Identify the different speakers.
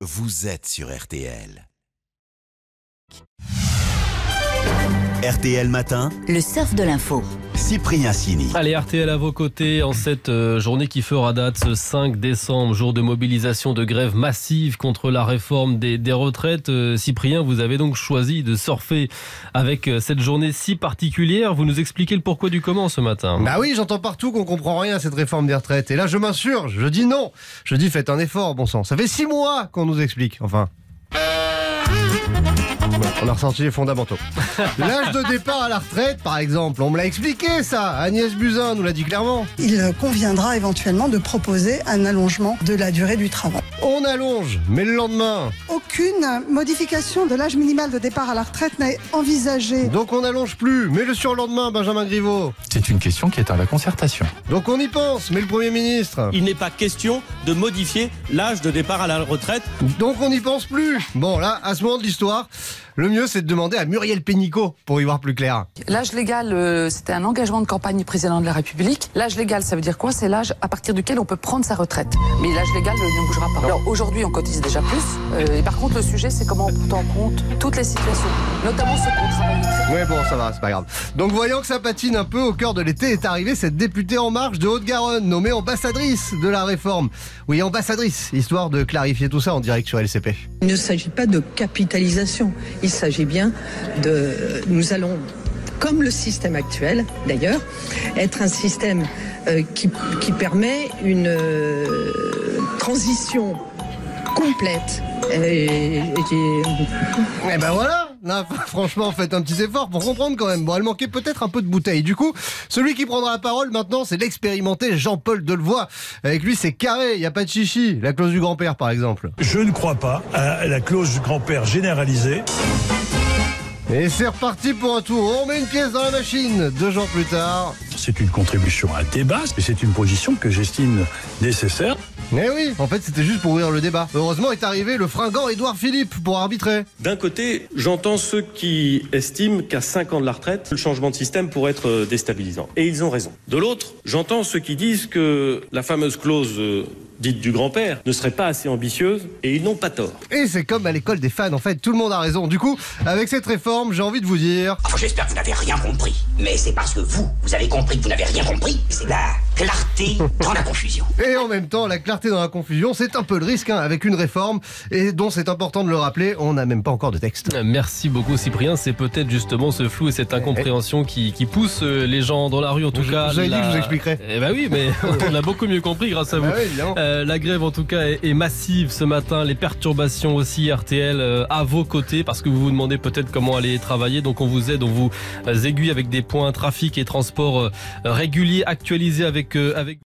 Speaker 1: vous êtes sur RTL. RTL Matin,
Speaker 2: le surf de l'info.
Speaker 1: Cyprien Sini.
Speaker 3: Allez, RTL à vos côtés en cette journée qui fera date ce 5 décembre, jour de mobilisation de grève massive contre la réforme des retraites. Cyprien, vous avez donc choisi de surfer avec cette journée si particulière. Vous nous expliquez le pourquoi du comment ce matin.
Speaker 4: Bah oui, j'entends partout qu'on comprend rien à cette réforme des retraites. Et là, je m'insurge, je dis non. Je dis faites un effort, bon sang. Ça fait 6 mois qu'on nous explique, enfin. On a ressorti les fondamentaux. L'âge de départ à la retraite, par exemple, on me l'a expliqué ça. Agnès Buzyn nous l'a dit clairement.
Speaker 5: Il conviendra éventuellement de proposer un allongement de la durée du travail.
Speaker 4: On allonge, mais le lendemain.
Speaker 5: Aucune modification de l'âge minimal de départ à la retraite n'est envisagée.
Speaker 4: Donc on n'allonge plus, mais le surlendemain, Benjamin Griveaux.
Speaker 6: C'est une question qui est à la concertation.
Speaker 4: Donc on y pense, mais le Premier ministre.
Speaker 7: Il n'est pas question de modifier l'âge de départ à la retraite.
Speaker 4: Donc on n'y pense plus. Bon là, à ce moment de l'histoire, le mieux c'est de demander à Muriel Pénicaud pour y voir plus clair.
Speaker 8: L'âge légal, c'était un engagement de campagne du président de la République. L'âge légal, ça veut dire quoi? C'est l'âge à partir duquel on peut prendre sa retraite. Mais l'âge légal ne bougera pas. Alors aujourd'hui, on cotise déjà plus. Et par contre, le sujet, c'est comment on prend en compte toutes les situations, notamment ceux qui ont travaillé très.
Speaker 4: Ouais bon, ça va, c'est pas grave. Donc voyant que ça patine un peu, au cœur de l'été est arrivée cette députée En Marche de Haute-Garonne, nommée ambassadrice de la réforme. Oui, ambassadrice, histoire de clarifier tout ça en direct sur LCP.
Speaker 9: Il ne s'agit pas de capitalisation, il s'agit bien de... Nous allons, comme le système actuel d'ailleurs, être un système qui permet une transition complète. Et
Speaker 4: ben voilà. Là, franchement, faites un petit effort pour comprendre quand même. Bon, elle manquait peut-être un peu de bouteille. Du coup, celui qui prendra la parole maintenant, c'est l'expérimenté Jean-Paul Delevoye. Avec lui, c'est carré, il n'y a pas de chichi. La clause du grand-père, par exemple.
Speaker 10: Je ne crois pas à la clause du grand-père généralisée.
Speaker 4: Et c'est reparti pour un tour. On met une pièce dans la machine. 2 jours plus tard.
Speaker 10: C'est une contribution à un débat, mais c'est une position que j'estime nécessaire.
Speaker 4: Mais oui, en fait, c'était juste pour ouvrir le débat. Heureusement est arrivé le fringant Édouard Philippe pour arbitrer.
Speaker 7: D'un côté, j'entends ceux qui estiment qu'à 5 ans de la retraite, le changement de système pourrait être déstabilisant. Et ils ont raison. De l'autre, j'entends ceux qui disent que la fameuse clause dite du grand-père ne serait pas assez ambitieuse, et ils n'ont pas tort.
Speaker 4: Et c'est comme à l'école des fans, en fait, tout le monde a raison. Du coup, avec cette réforme, j'ai envie de vous dire...
Speaker 11: Enfin, j'espère que vous n'avez rien compris. Mais c'est parce que vous avez compris que vous n'avez rien compris. C'est la clarté dans la confusion.
Speaker 4: Et en même temps, la clarté dans la confusion, c'est un peu le risque, hein, avec une réforme, et dont c'est important de le rappeler, on n'a même pas encore de texte.
Speaker 3: Merci beaucoup Cyprien, c'est peut-être justement ce flou et cette incompréhension qui pousse les gens dans la rue, en tout cas.
Speaker 4: Vous avez dit que je vous expliquerai.
Speaker 3: Eh ben oui, mais on a beaucoup mieux compris grâce à vous.
Speaker 4: Oui, évidemment.
Speaker 3: La grève en tout cas est massive ce matin, les perturbations aussi, RTL à vos côtés, parce que vous vous demandez peut-être comment aller travailler, donc on vous aide, on vous aiguille avec des points trafic et transport réguliers actualisés avec